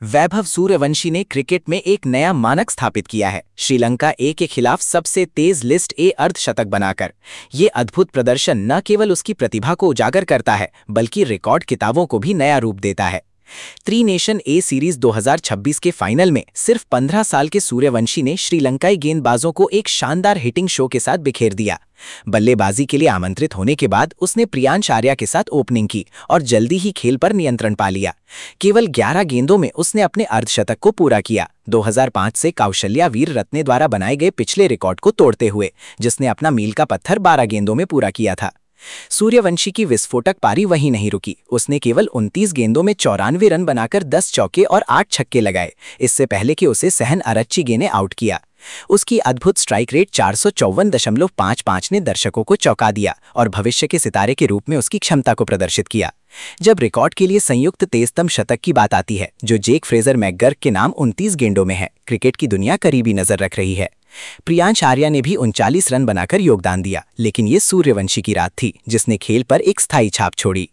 वैभव सूर्यवंशी ने क्रिकेट में एक नया मानक स्थापित किया है, श्रीलंका ए के खिलाफ सबसे तेज लिस्ट ए अर्धशतक बनाकर। ये अद्भुत प्रदर्शन न केवल उसकी प्रतिभा को उजागर करता है बल्कि रिकॉर्ड किताबों को भी नया रूप देता है। त्रि नेशन ए सीरीज 2026 के फाइनल में सिर्फ 15 साल के सूर्यवंशी ने श्रीलंकाई गेंदबाजों को एक शानदार हिटिंग शो के साथ बिखेर दिया। बल्लेबाजी के लिए आमंत्रित होने के बाद उसने प्रियांश आर्या के साथ ओपनिंग की और जल्दी ही खेल पर नियंत्रण पा लिया। केवल 11 गेंदों में उसने अपने अर्धशतक को पूरा किया, 2005 से कौशल्या वीररत्ने द्वारा बनाए गए पिछले रिकॉर्ड को तोड़ते हुए, जिसने अपना मील का पत्थर 12 गेंदों में पूरा किया था। सूर्यवंशी की विस्फोटक पारी वहीं नहीं रुकी, उसने केवल 29 गेंदों में 94 रन बनाकर 10 चौके और 8 छक्के लगाए, इससे पहले कि उसे सहन अरच्ची ने आउट किया। उसकी अद्भुत स्ट्राइक रेट 454.55 ने दर्शकों को चौंका दिया और भविष्य के सितारे के रूप में उसकी क्षमता को प्रदर्शित किया। जब रिकॉर्ड के लिए संयुक्त तेजतम शतक की बात आती है, जो जेक फ्रेजर मैकगर्क के नाम 29 गेंदों में है, क्रिकेट की दुनिया करीबी नजर रख रही है। प्रियांश आर्या ने भी 39 रन बनाकर योगदान दिया, लेकिन ये सूर्यवंशी की रात थी जिसने खेल पर एक स्थायी छाप छोड़ी।